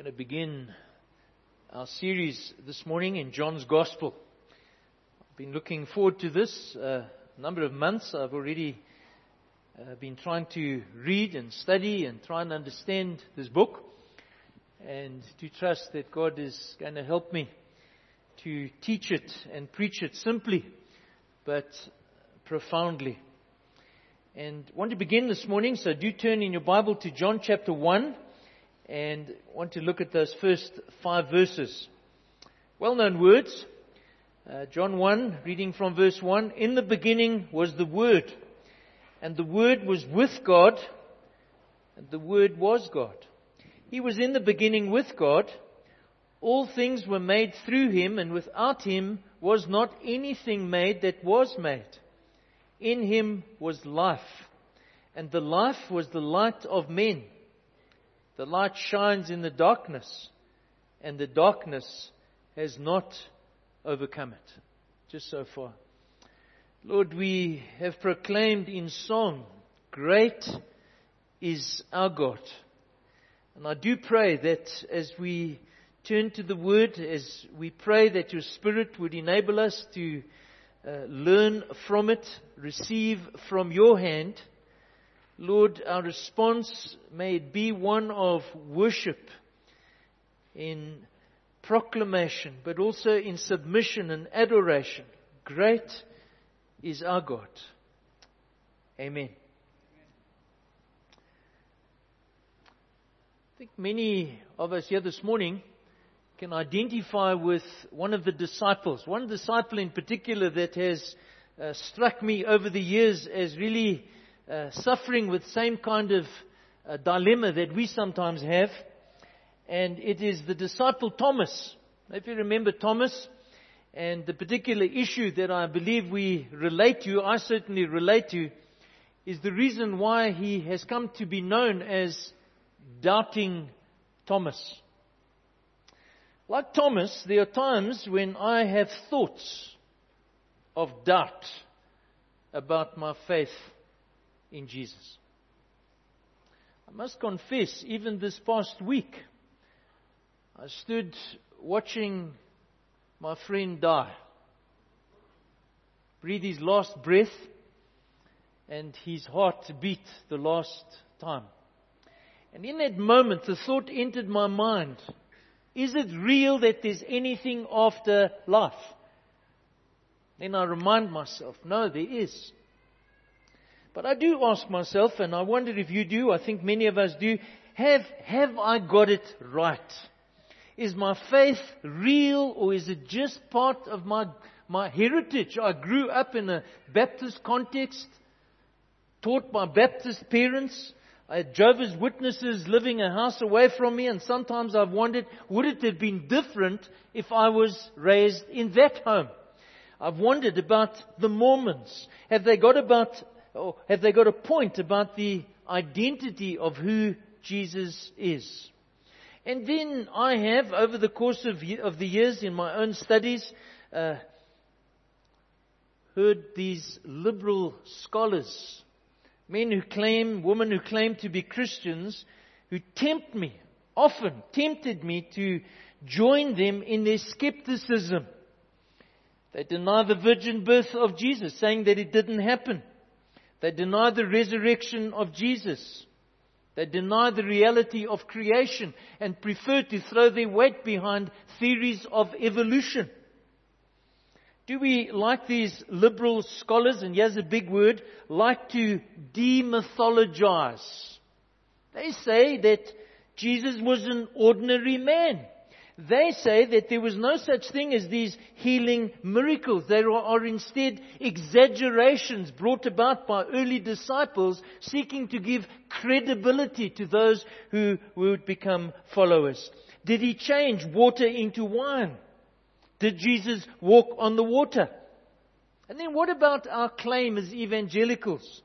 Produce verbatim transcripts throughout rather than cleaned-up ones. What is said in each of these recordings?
going to begin our series this morning in John's Gospel. I've been looking forward to this uh, a number of months. I've already uh, been trying to read and study and try and understand this book, and to trust that God is going to help me to teach it and preach it simply but profoundly. And I want to begin this morning, so do turn in your Bible to John chapter one, and I want to look at those first five verses. Well-known words. Uh, John one, reading from verse one. In the beginning was the Word, and the Word was with God, and the Word was God. He was in the beginning with God. All things were made through Him, and without Him was not anything made that was made. In Him was life, and the life was the light of men. The light shines in the darkness, and the darkness has not overcome it. Just so far. Lord, we have proclaimed in song, great is our God. And I do pray that as we turn to the Word, as we pray that your Spirit would enable us to uh, learn from it, receive from your hand, Lord, our response may it be one of worship, in proclamation, but also in submission and adoration. Great is our God. Amen. I think many of us here this morning can identify with one of the disciples. One disciple in particular that has uh, struck me over the years as really Uh, suffering with same kind of uh, dilemma that we sometimes have. And it is the disciple Thomas. If you remember Thomas, and the particular issue that I believe we relate to, I certainly relate to, is the reason why he has come to be known as Doubting Thomas. Like Thomas, there are times when I have thoughts of doubt about my faith in Jesus. I must confess, even this past week, I stood watching my friend die, breathe his last breath, and his heart beat the last time. And in that moment, the thought entered my mind, is it real that there's anything after life? Then I remind myself, no, there is. But I do ask myself, and I wonder if you do, I think many of us do, have, have I got it right? Is my faith real, or is it just part of my, my heritage? I grew up in a Baptist context, taught by Baptist parents. I had Jehovah's Witnesses living a house away from me, and sometimes I've wondered, would it have been different if I was raised in that home? I've wondered about the Mormons. Have they got about Or have they got a point about the identity of who Jesus is? And then I have, over the course of, of the years in my own studies, uh, heard these liberal scholars, men who claim, women who claim to be Christians, who tempt me, often tempted me to join them in their skepticism. They deny the virgin birth of Jesus, saying that it didn't happen. They deny the resurrection of Jesus. They deny the reality of creation and prefer to throw their weight behind theories of evolution. Do we, like these liberal scholars, and here's a big word, like to demythologize? They say that Jesus was an ordinary man. They say that there was no such thing as these healing miracles. There are instead exaggerations brought about by early disciples seeking to give credibility to those who would become followers. Did He change water into wine? Did Jesus walk on the water? And then what about our claim as evangelicals?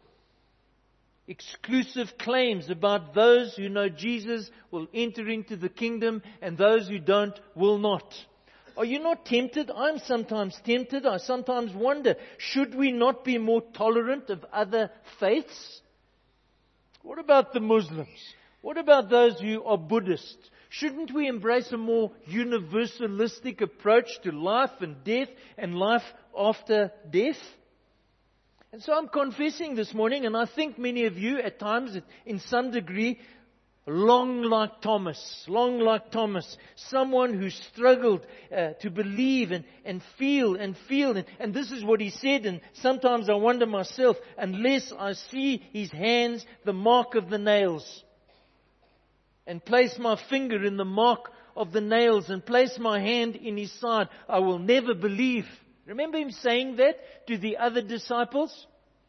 Exclusive claims about those who know Jesus will enter into the kingdom and those who don't will not. Are you not tempted? I'm sometimes tempted. I sometimes wonder, should we not be more tolerant of other faiths? What about the Muslims? What about those who are Buddhist? Shouldn't we embrace a more universalistic approach to life and death and life after death? And so I'm confessing this morning, and I think many of you at times, in some degree, long like Thomas, long like Thomas, someone who struggled uh, to believe and, and feel and feel. And, and this is what he said, and sometimes I wonder myself, unless I see his hands, the mark of the nails, and place my finger in the mark of the nails, and place my hand in his side, I will never believe. Remember him saying that to the other disciples?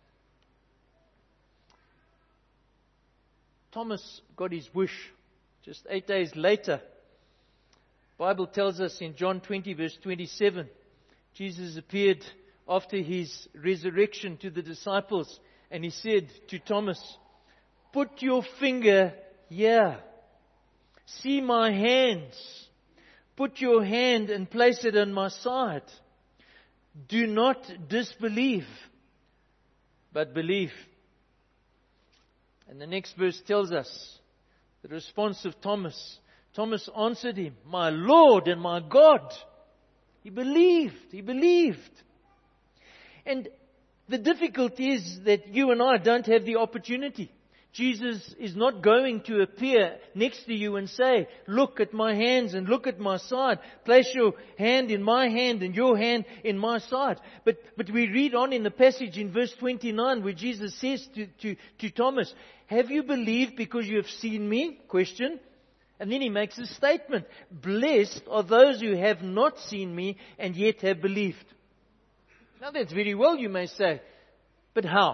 Thomas got his wish just eight days later. The Bible tells us in John twenty verse twenty-seven, Jesus appeared after his resurrection to the disciples, and he said to Thomas, "Put your finger here. See my hands. Put your hand and place it on my side. Do not disbelieve, but believe." And the next verse tells us the response of Thomas. Thomas answered him, "My Lord and my God." He believed. He believed. And the difficulty is that you and I don't have the opportunity. Jesus is not going to appear next to you and say, "Look at my hands and look at my side. Place your hand in my hand and your hand in my side." But but we read on in the passage in verse twenty-nine where Jesus says to, to, to Thomas, "Have you believed because you have seen me?" Question. And then he makes a statement. "Blessed are those who have not seen me and yet have believed." Now that's very well, you may say. But how?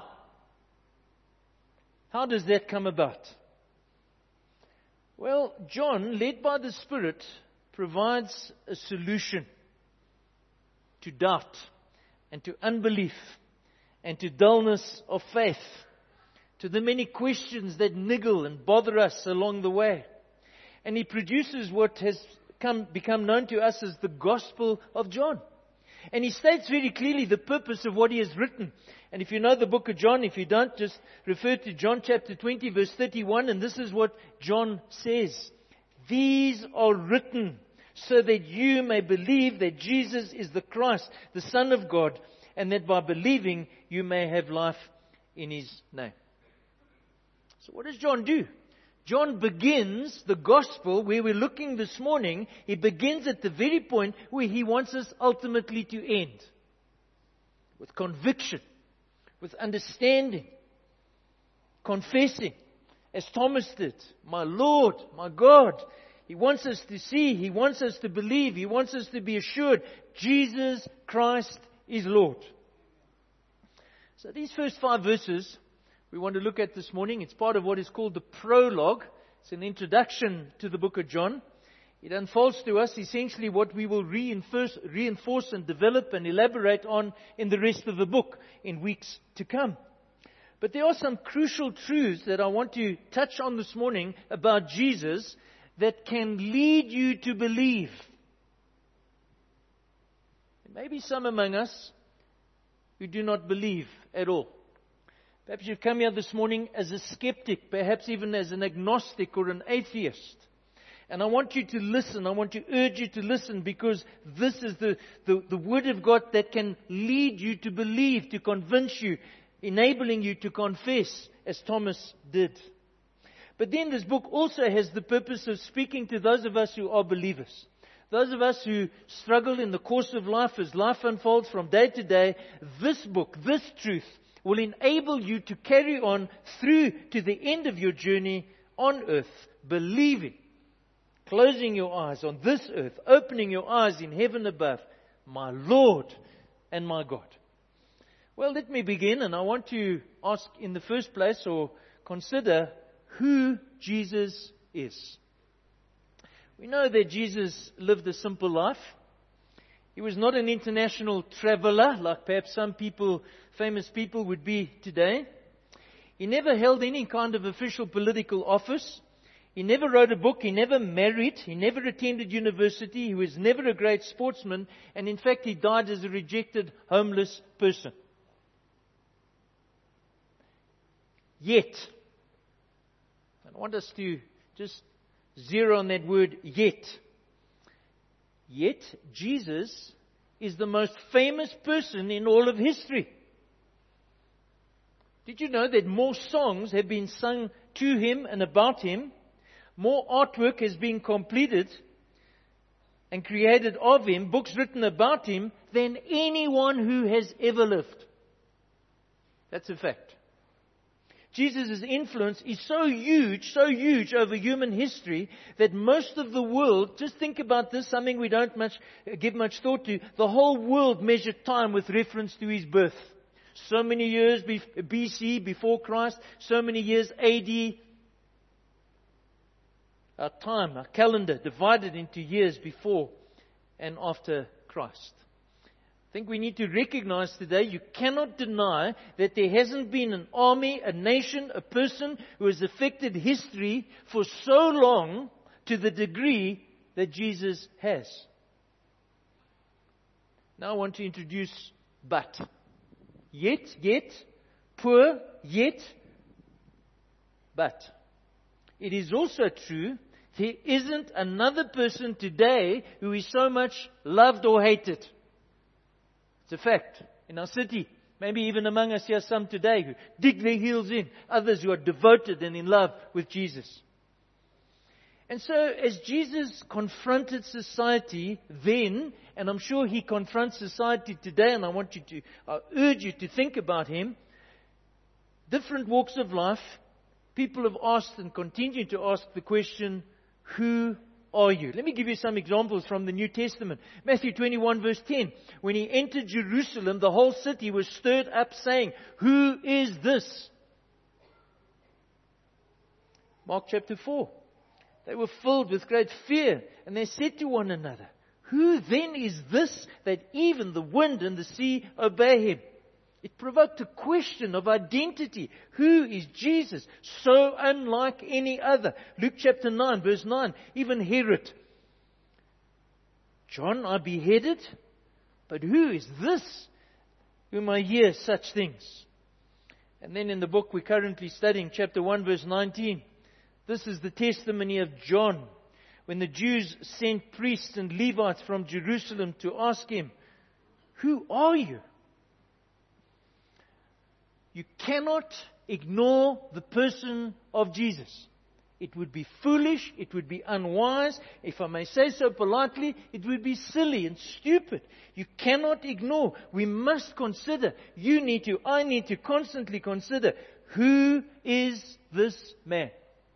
How does that come about? Well, John, led by the Spirit, provides a solution to doubt and to unbelief and to dullness of faith, to the many questions that niggle and bother us along the way. And he produces what has come, become known to us as the Gospel of John. And he states very clearly the purpose of what he has written. And if you know the book of John, if you don't, just refer to John chapter twenty, verse thirty-one. And this is what John says. "These are written so that you may believe that Jesus is the Christ, the Son of God, and that by believing you may have life in His name." So what does John do? John begins the gospel where we're looking this morning. He begins at the very point where he wants us ultimately to end. With conviction, with understanding, confessing, as Thomas did, "My Lord, my God." He wants us to see, he wants us to believe, he wants us to be assured Jesus Christ is Lord. So these first five verses we want to look at this morning. It's part of what is called the prologue. It's an introduction to the book of John. It unfolds to us essentially what we will reinforce, reinforce and develop and elaborate on in the rest of the book in weeks to come. But there are some crucial truths that I want to touch on this morning about Jesus that can lead you to believe. There may be some among us who do not believe at all. Perhaps you've come here this morning as a skeptic, perhaps even as an agnostic or an atheist. And I want you to listen. I want to urge you to listen, because this is the, the, the Word of God that can lead you to believe, to convince you, enabling you to confess as Thomas did. But then this book also has the purpose of speaking to those of us who are believers. Those of us who struggle in the course of life as life unfolds from day to day. This book, this truth, will enable you to carry on through to the end of your journey on earth, believing, closing your eyes on this earth, opening your eyes in heaven above, "My Lord and my God." Well, let me begin, and I want to ask in the first place, or consider, who Jesus is. We know that Jesus lived a simple life. He was not an international traveler like perhaps some people, famous people would be today. He never held any kind of official political office. He never wrote a book. He never married. He never attended university. He was never a great sportsman. And in fact, he died as a rejected, homeless person. Yet, and I want us to just zero on that word yet. Yet, Jesus is the most famous person in all of history. Did you know that more songs have been sung to Him and about Him, more artwork has been completed and created of Him, books written about Him, than anyone who has ever lived? That's a fact. Jesus' influence is so huge, so huge over human history that most of the world, just think about this, something we don't much give much thought to, the whole world measured time with reference to His birth. So many years B C, before Christ, so many years A D. Our time, our calendar, divided into years before and after Christ. I think we need to recognize today, you cannot deny that there hasn't been an army, a nation, a person who has affected history for so long to the degree that Jesus has. Now I want to introduce but. Yet, yet, poor, yet, but. It is also true, there isn't another person today who is so much loved or hated. It's a fact. In our city, maybe even among us here some today who dig their heels in. Others who are devoted and in love with Jesus. And so as Jesus confronted society then, and I'm sure He confronts society today, and I want you to, I urge you to think about Him, different walks of life, people have asked and continue to ask the question, who are you? Let me give you some examples from the New Testament. Matthew twenty-one verse ten. When He entered Jerusalem, the whole city was stirred up saying, who is this? Mark chapter four. They were filled with great fear, and they said to one another, who then is this that even the wind and the sea obey Him? It provoked a question of identity. Who is Jesus? So unlike any other. Luke chapter nine, verse nine. Even Herod. John I beheaded, but who is this whom I hear such things? And then in the book we're currently studying, chapter one, verse nineteen. This is the testimony of John, when the Jews sent priests and Levites from Jerusalem to ask him, who are you? You cannot ignore the person of Jesus. It would be foolish, it would be unwise, if I may say so politely, it would be silly and stupid. You cannot ignore. We must consider. You need to, I need to constantly consider, who is this man?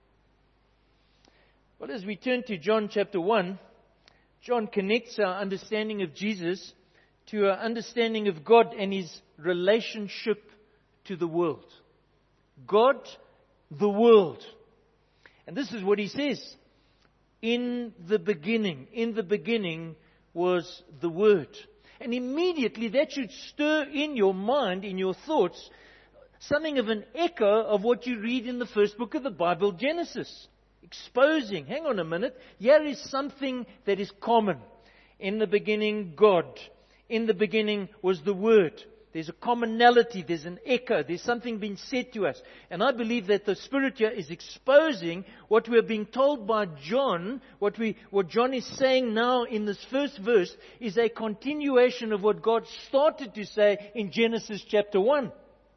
Well, as we turn to John chapter one, John connects our understanding of Jesus to our understanding of God and His relationship to the world. God, the world. And this is what he says. In the beginning, in the beginning was the Word. And immediately that should stir in your mind, in your thoughts, something of an echo of what you read in the first book of the Bible, Genesis. Exposing, hang on a minute, here is something that is common. In the beginning, God. In the beginning was the Word. There's a commonality, there's an echo, there's something being said to us. And I believe that the Spirit here is exposing what we're being told by John, what we, what John is saying now in this first verse is a continuation of what God started to say in Genesis chapter one.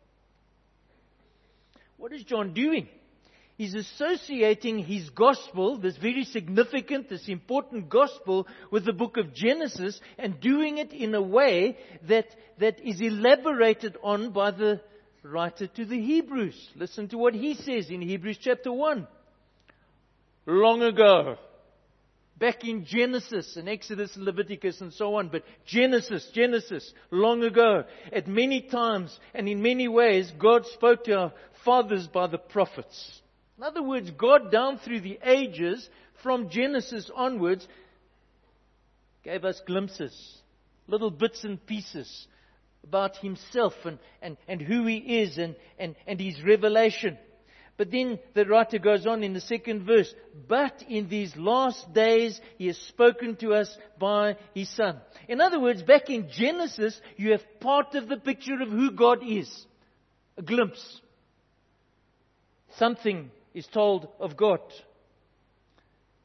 What is John doing? He's associating his gospel, this very significant, this important gospel, with the book of Genesis, and doing it in a way that, that is elaborated on by the writer to the Hebrews. Listen to what he says in Hebrews chapter one. Long ago, back in Genesis and Exodus and Leviticus and so on, but Genesis, Genesis, long ago, at many times and in many ways, God spoke to our fathers by the prophets. In other words, God down through the ages, from Genesis onwards, gave us glimpses, little bits and pieces about Himself and, and, and who He is and, and, and His revelation. But then the writer goes on in the second verse, but in these last days He has spoken to us by His Son. In other words, back in Genesis, you have part of the picture of who God is. A glimpse. Something is told of God.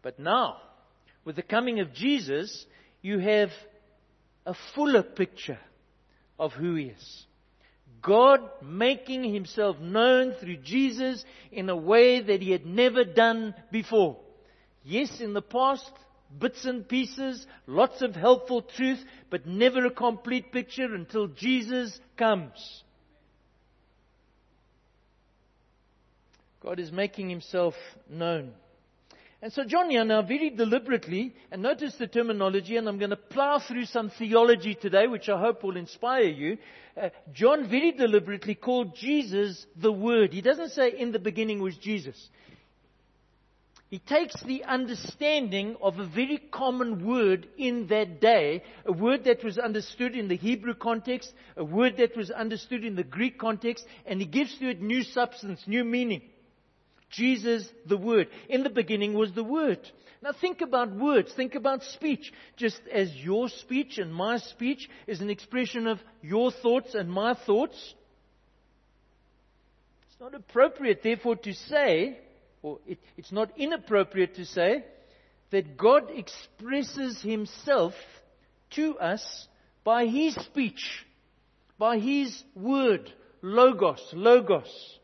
But now, with the coming of Jesus, you have a fuller picture of who He is. God making Himself known through Jesus in a way that He had never done before. Yes, in the past, bits and pieces, lots of helpful truth, but never a complete picture until Jesus comes. God is making Himself known. And so John here now very deliberately, and notice the terminology, and I'm going to plow through some theology today, which I hope will inspire you. Uh, John very deliberately called Jesus the Word. He doesn't say in the beginning was Jesus. He takes the understanding of a very common word in that day, a word that was understood in the Hebrew context, a word that was understood in the Greek context, and He gives to it new substance, new meaning. Jesus, the Word. In the beginning was the Word. Now think about words. Think about speech. Just as your speech and my speech is an expression of your thoughts and my thoughts. It's not appropriate, therefore, to say, or it, it's not inappropriate to say, that God expresses Himself to us by His speech, by His Word, logos, logos.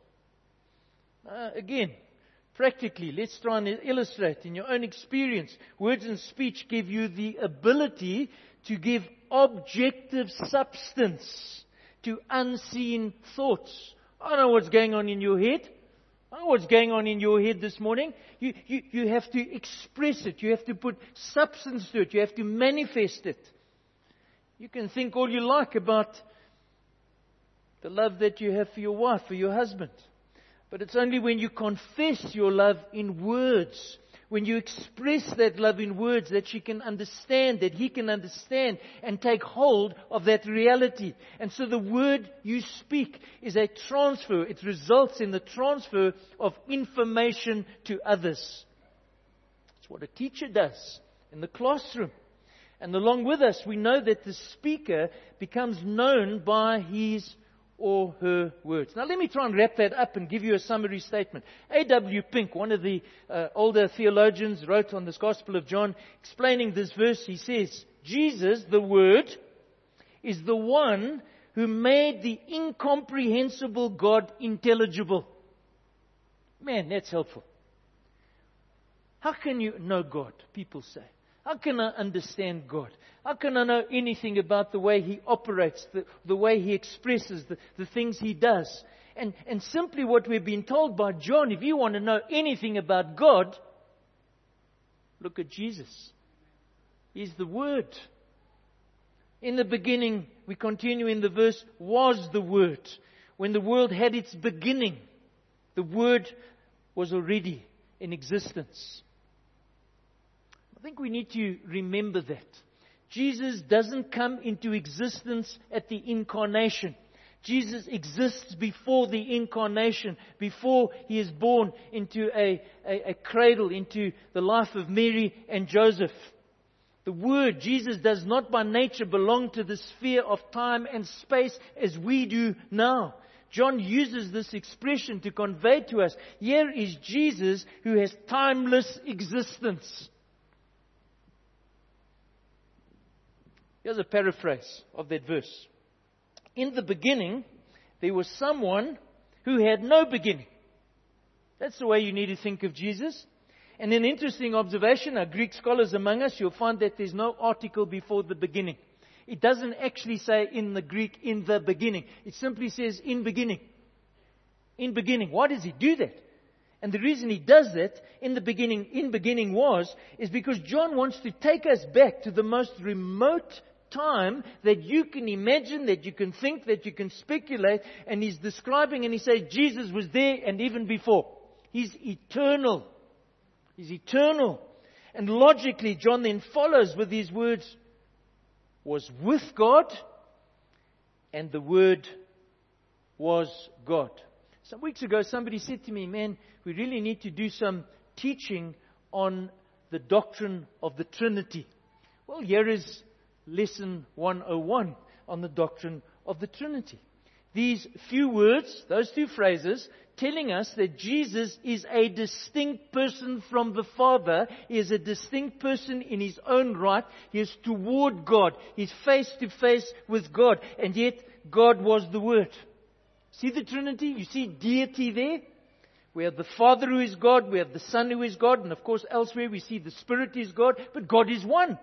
Uh, again, practically, let's try and illustrate in your own experience. Words and speech give you the ability to give objective substance to unseen thoughts. I know what's going on in your head. I know what's going on in your head this morning. You, you, you have to express it. You have to put substance to it. You have to manifest it. You can think all you like about the love that you have for your wife, for your husband. But it's only when you confess your love in words, when you express that love in words, that she can understand, that he can understand and take hold of that reality. And so the word you speak is a transfer. It results in the transfer of information to others. It's what a teacher does in the classroom. And along with us, we know that the speaker becomes known by his or her words. Now let me try and wrap that up and give you a summary statement. A W Pink, one of the uh, older theologians, wrote on this Gospel of John, explaining this verse. He says, Jesus, the Word, is the one who made the incomprehensible God intelligible. Man, that's helpful. How can you know God, people say? How can I understand God? How can I know anything about the way He operates, the, the way He expresses, the, the things He does? And, and simply what we've been told by John, if you want to know anything about God, look at Jesus. He's the Word. In the beginning, we continue in the verse, was the Word. When the world had its beginning, the Word was already in existence. I think we need to remember that. Jesus doesn't come into existence at the incarnation. Jesus exists before the incarnation, before He is born into a, a, a cradle, into the life of Mary and Joseph. The Word, Jesus, does not by nature belong to the sphere of time and space as we do now. John uses this expression to convey to us, here is Jesus who has timeless existence. Here's a paraphrase of that verse. In the beginning, there was someone who had no beginning. That's the way you need to think of Jesus. And an interesting observation, our Greek scholars among us, you'll find that there's no article before the beginning. It doesn't actually say in the Greek, in the beginning. It simply says in beginning. In beginning. Why does He do that? And the reason He does that, in the beginning, in beginning was, is because John wants to take us back to the most remote time that you can imagine, that you can think, that you can speculate. And He's describing and He says Jesus was there and even before. He's eternal. He's eternal. And logically, John then follows with these words, was with God, and the Word was God. Some weeks ago, somebody said to me, man, we really need to do some teaching on the doctrine of the Trinity. Well, here is lesson one oh one on the doctrine of the Trinity. these few words, those two phrases, telling us that Jesus is a distinct person from the Father. He is a distinct person in His own right. He is toward God. He's face to face with God. And yet, God was the Word. See the Trinity? You see deity there? We have the Father who is God. We have the Son who is God. And of course, elsewhere we see the Spirit is God. But God is one.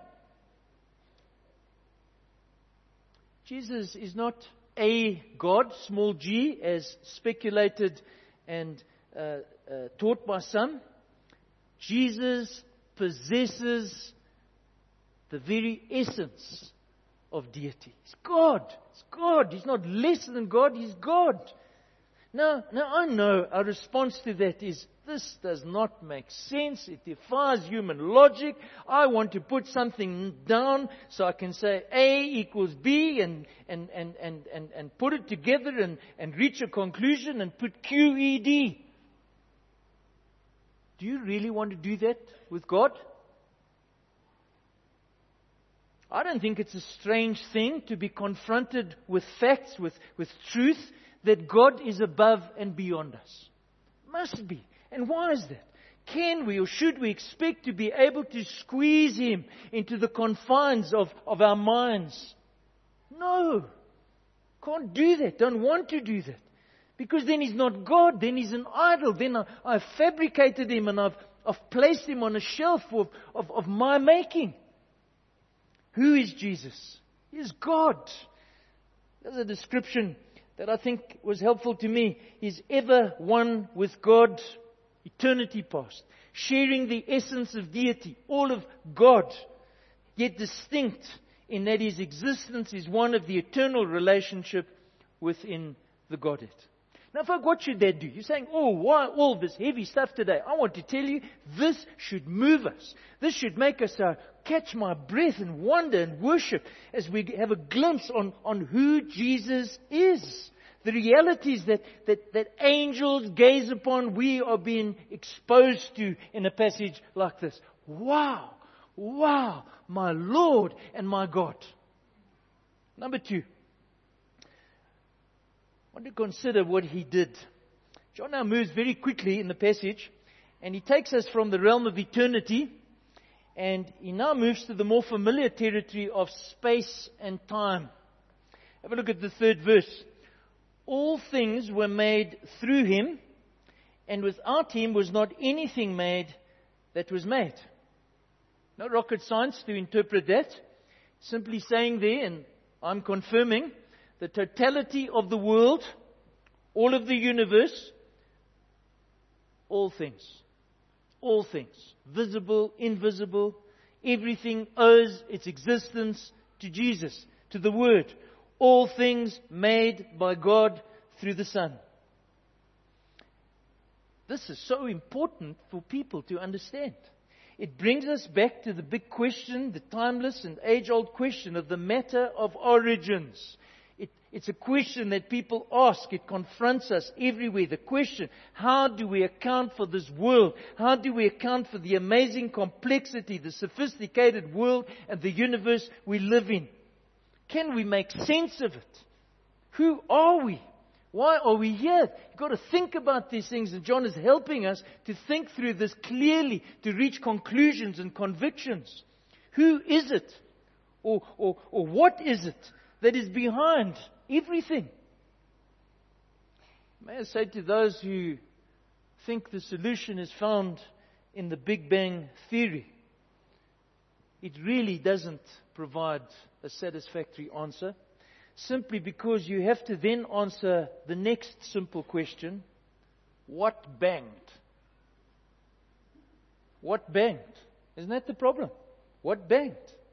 Jesus is not a God, small g, as speculated and uh, uh, taught by some. Jesus possesses the very essence of deity. He's God. He's God. He's not less than God. He's God. Now, now I know our response to that is, this does not make sense. It defies human logic. I want to put something down so I can say A equals B and, and, and, and, and, and put it together and, and reach a conclusion and put Q E D. Do you really want to do that with God? I don't think it's a strange thing to be confronted with facts, with, with truth, that God is above and beyond us. Must be. And why is that? Can we or should we expect to be able to squeeze Him into the confines of, of our minds? No. Can't do that. Don't want to do that. Because then He's not God. Then He's an idol. Then I, I've fabricated Him and I've, I've placed Him on a shelf of, of, of my making. Who is Jesus? He is God. There's a description that I think was helpful to me. He's ever one with God, eternity past, sharing the essence of deity, all of God, yet distinct in that His existence is one of the eternal relationship within the Godhead. Now, folks, what should that do? You're saying, oh, why all this heavy stuff today? I want to tell you, this should move us. This should make us uh, catch my breath and wonder and worship as we have a glimpse on, on who Jesus is. The realities that, that, that angels gaze upon, we are being exposed to in a passage like this. Wow! Wow! My Lord and my God. Number two. I want to consider what He did. John now moves very quickly in the passage, and he takes us from the realm of eternity, and he now moves to the more familiar territory of space and time. Have a look at the third verse. All things were made through Him, and without Him was not anything made that was made. No rocket science to interpret that. Simply saying there, and I'm confirming, the totality of the world, all of the universe, all things. All things. Visible, invisible, everything owes its existence to Jesus, to the Word. All things made by God through the Son. This is so important for people to understand. It brings us back to the big question, the timeless and age-old question of the matter of origins. It, it's a question that people ask. It confronts us everywhere. The question, how do we account for this world? How do we account for the amazing complexity, the sophisticated world and the universe we live in? Can we make sense of it? Who are we? Why are we here? You've got to think about these things, and John is helping us to think through this clearly, to reach conclusions and convictions. Who is it? Or, or, or what is it that is behind everything? May I say to those who think the solution is found in the Big Bang Theory, it really doesn't provide a satisfactory answer, simply because you have to then answer the next simple question: what banged? What banged? Isn't that the problem? What banged?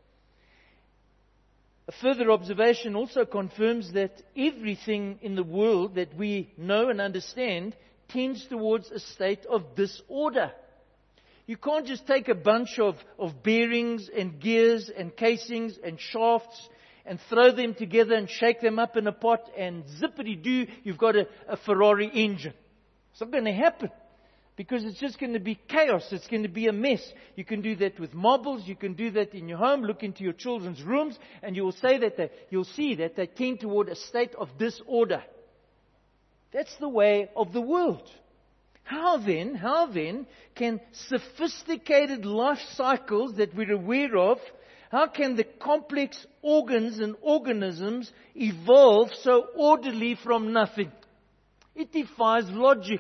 A further observation also confirms that everything in the world that we know and understand tends towards a state of disorder. You can't just take a bunch of, of bearings and gears and casings and shafts and throw them together and shake them up in a pot and zippity-doo, you've got a, a Ferrari engine. It's not going to happen, because it's just going to be chaos. It's going to be a mess. You can do that with marbles. You can do that in your home. Look into your children's rooms, and you will say that they, you'll see that they tend toward a state of disorder. That's the way of the world. How then, how then can sophisticated life cycles that we're aware of, how can the complex organs and organisms evolve so orderly from nothing? It defies logic.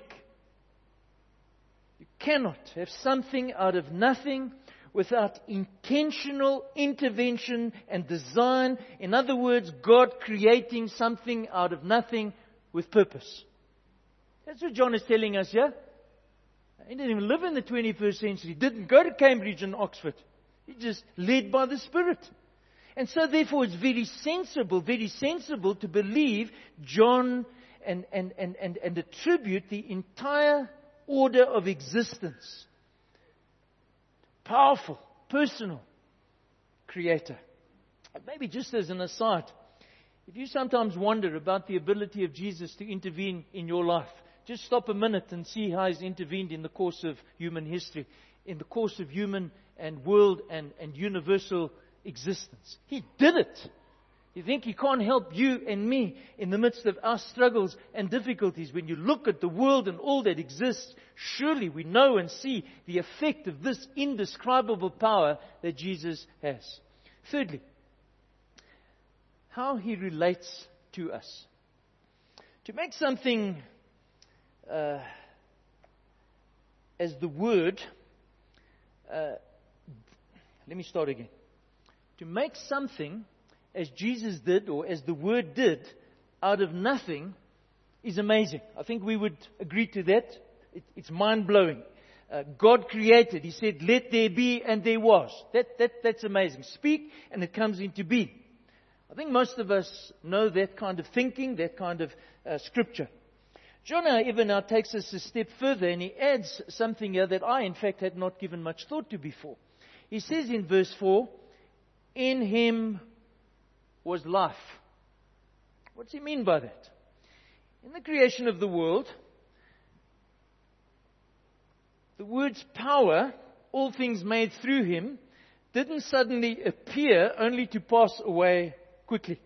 You cannot have something out of nothing without intentional intervention and design. In other words, God creating something out of nothing with purpose. That's what John is telling us here. He didn't even live in the twenty-first century. He didn't go to Cambridge and Oxford. He just led by the Spirit. And so therefore it's very sensible, very sensible to believe John and, and, and, and, and attribute the entire order of existence. Powerful, personal Creator. Maybe just as an aside, if you sometimes wonder about the ability of Jesus to intervene in your life, just stop a minute and see how He's intervened in the course of human history, in the course of human and world and, and universal existence. He did it. You think He can't help you and me in the midst of our struggles and difficulties? When you look at the world and all that exists, surely we know and see the effect of this indescribable power that Jesus has. Thirdly, how He relates to us. To make something uh, as the Word, uh, let me start again. To make something as Jesus did, or as the Word did, out of nothing, is amazing. I think we would agree to that. It, it's mind-blowing. Uh, God created. He said, "Let there be," and there was. That, that, that's amazing. Speak, and it comes into being. I think most of us know that kind of thinking, that kind of uh, scripture. John, however, now takes us a step further, and he adds something here that I, in fact, had not given much thought to before. He says in verse four, "In Him was life." What does he mean by that? In the creation of the world, the word's power, all things made through Him, didn't suddenly appear only to pass away quickly.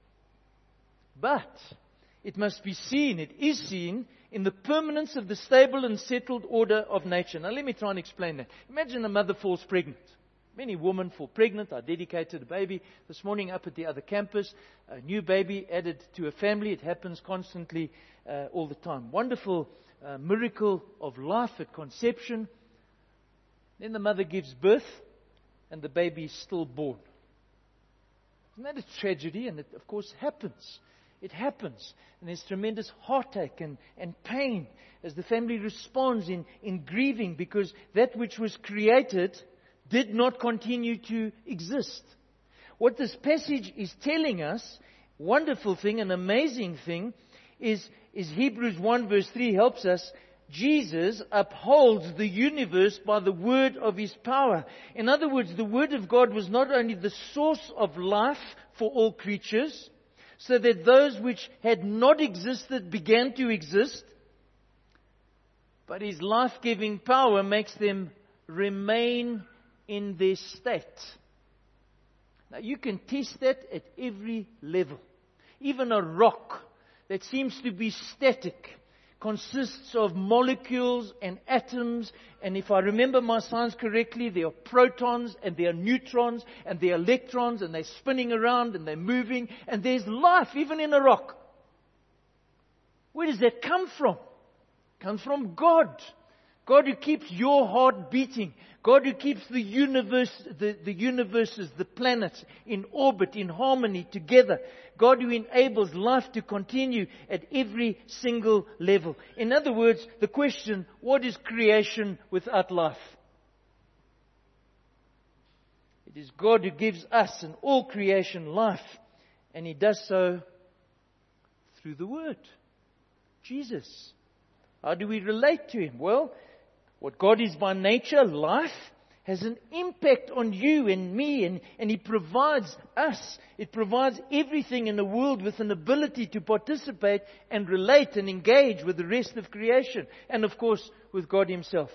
But it must be seen, it is seen, in the permanence of the stable and settled order of nature. Now let me try and explain that. Imagine a mother falls pregnant. Many women fall pregnant. I dedicated a baby this morning up at the other campus. A new baby added to a family. It happens constantly, uh, all the time. Wonderful uh, miracle of life at conception. Then the mother gives birth and the baby is still born. Isn't that a tragedy? And it, of course, happens. It happens. And there's tremendous heartache and, and pain as the family responds in, in grieving, because that which was created did not continue to exist. What this passage is telling us, wonderful thing, an amazing thing, is, is Hebrews one verse three helps us. Jesus upholds the universe by the word of His power. In other words, the Word of God was not only the source of life for all creatures, so that those which had not existed began to exist, but His life-giving power makes them remain in their state. Now you can test that at every level. Even a rock that seems to be static consists of molecules and atoms, and if I remember my science correctly, there are protons and there are neutrons and there are electrons, and they're spinning around and they're moving, and there's life even in a rock. Where does that come from? It comes from God. God who keeps your heart beating. God who keeps the universe, the, the universes, the planets in orbit, in harmony, together. God who enables life to continue at every single level. In other words, the question, what is creation without life? It is God who gives us and all creation life. And He does so through the Word, Jesus. How do we relate to Him? Well, what God is by nature, life, has an impact on you and me, and, and He provides us. It provides everything in the world with an ability to participate and relate and engage with the rest of creation, and of course with God Himself.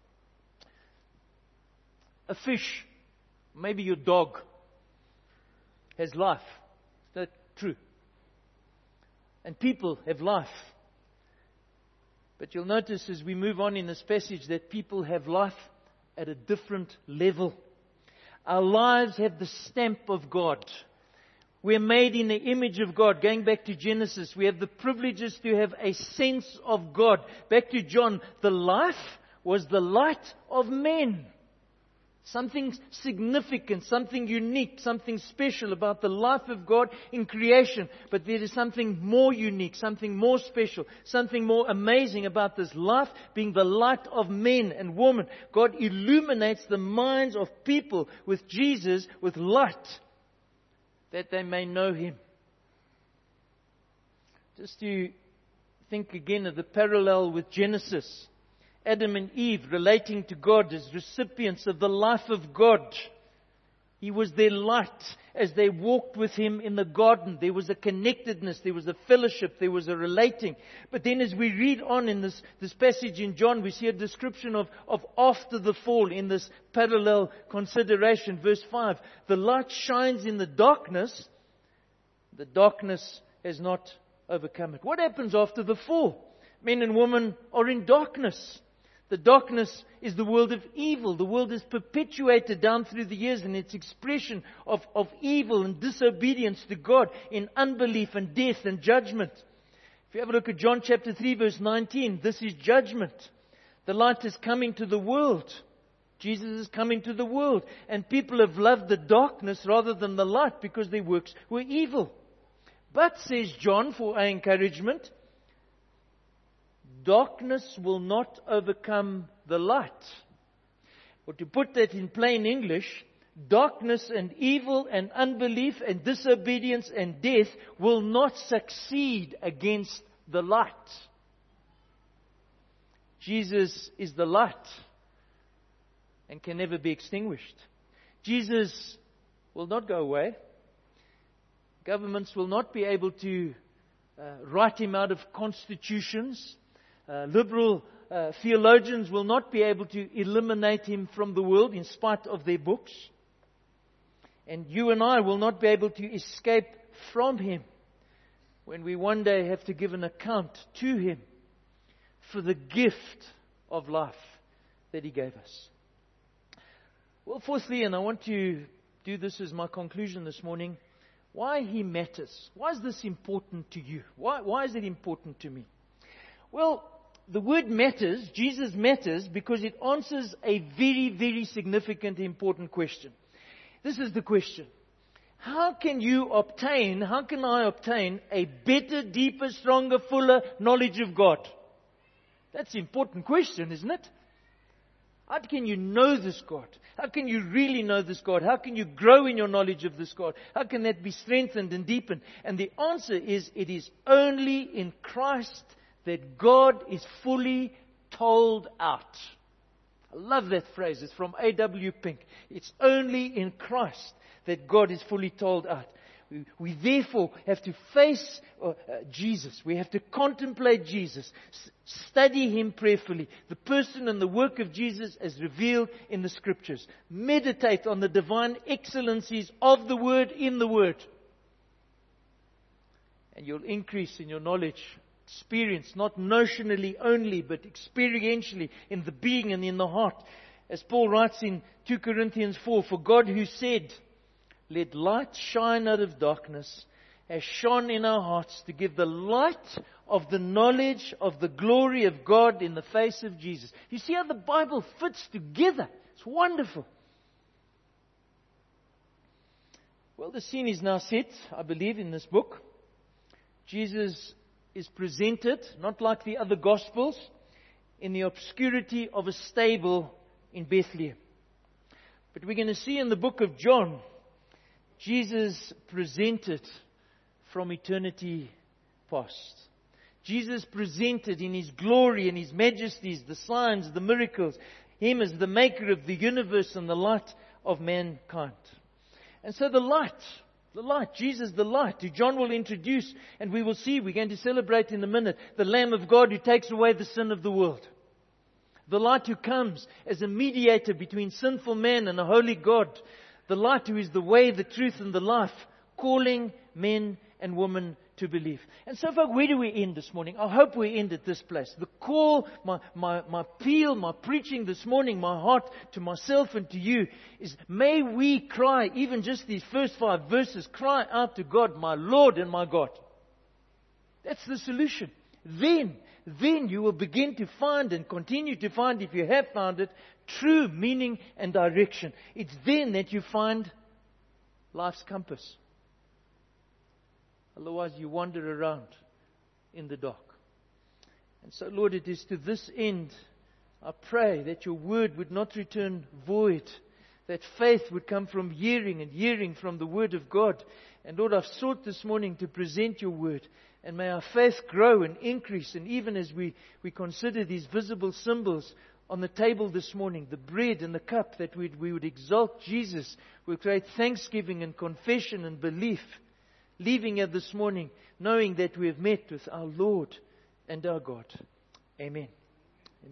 A fish, maybe your dog, has life. Is that true? And people have life. But you'll notice as we move on in this passage that people have life at a different level. Our lives have the stamp of God. We're made in the image of God. Going back to Genesis, we have the privileges to have a sense of God. Back to John, the life was the light of men. Something significant, something unique, something special about the life of God in creation. But there is something more unique, something more special, something more amazing about this life being the light of men and women. God illuminates the minds of people with Jesus, with light, that they may know Him. Just to think again of the parallel with Genesis. Adam and Eve relating to God as recipients of the life of God. He was their light as they walked with Him in the garden. There was a connectedness, there was a fellowship, there was a relating. But then as we read on in this, this passage in John, we see a description of, of after the fall in this parallel consideration. Verse five, the light shines in the darkness, the darkness has not overcome it. What happens after the fall? Men and women are in darkness. The darkness is the world of evil. The world is perpetuated down through the years in its expression of, of evil and disobedience to God in unbelief and death and judgment. If you have a look at John chapter three verse nineteen, this is judgment. The light is coming to the world. Jesus is coming to the world. And people have loved the darkness rather than the light because their works were evil. But, says John, for our encouragement, darkness will not overcome the light. Or to put that in plain English, darkness and evil and unbelief and disobedience and death will not succeed against the light. Jesus is the light and can never be extinguished. Jesus will not go away. Governments will not be able to uh, write Him out of constitutions. Uh, liberal uh, theologians will not be able to eliminate Him from the world in spite of their books. And you and I will not be able to escape from Him when we one day have to give an account to Him for the gift of life that He gave us. Well, fourthly, and I want to do this as my conclusion this morning, why He matters. Why is this important to you? Why, why is it important to me? Well, the word matters, Jesus matters, because it answers a very, very significant, important question. This is the question. How can you obtain, how can I obtain a better, deeper, stronger, fuller knowledge of God? That's an important question, isn't it? How can you know this God? How can you really know this God? How can you grow in your knowledge of this God? How can that be strengthened and deepened? And the answer is, it is only in Christ that God is fully told out. I love that phrase. It's from A W Pink. It's only in Christ that God is fully told out. We, we therefore have to face uh, uh, Jesus. We have to contemplate Jesus. S- study Him prayerfully. The person and the work of Jesus as revealed in the Scriptures. Meditate on the divine excellencies of the Word in the Word. And you'll increase in your knowledge, experience, not notionally only, but experientially in the being and in the heart. As Paul writes in two Corinthians four, for God who said, let light shine out of darkness, has shone in our hearts to give the light of the knowledge of the glory of God in the face of Jesus. You see how the Bible fits together. It's wonderful. Well, the scene is now set, I believe, in this book. Jesus is presented, not like the other Gospels, in the obscurity of a stable in Bethlehem. But we're going to see in the book of John, Jesus presented from eternity past. Jesus presented in His glory and His majesties, the signs, the miracles, Him as the maker of the universe and the light of mankind. And so the light, the light, Jesus the light, who John will introduce, and we will see, we're going to celebrate in a minute, the Lamb of God who takes away the sin of the world. The light who comes as a mediator between sinful man and a holy God. The light who is the way, the truth, and the life, calling men and women to believe. And so, folks, where do we end this morning? I hope we end at this place. The call, my, my, my appeal, my preaching this morning, my heart to myself and to you is, may we cry, even just these first five verses, cry out to God, my Lord and my God. That's the solution. Then, then you will begin to find and continue to find, if you have found it, true meaning and direction. It's then that you find life's compass. Otherwise, you wander around in the dark. And so, Lord, it is to this end, I pray that your word would not return void, that faith would come from hearing and hearing from the word of God. And Lord, I've sought this morning to present your word. And may our faith grow and increase. And even as we, we consider these visible symbols on the table this morning, the bread and the cup, that we'd, we would exalt Jesus with great thanksgiving and confession and belief. Leaving here this morning knowing that we have met with our Lord and our God. Amen.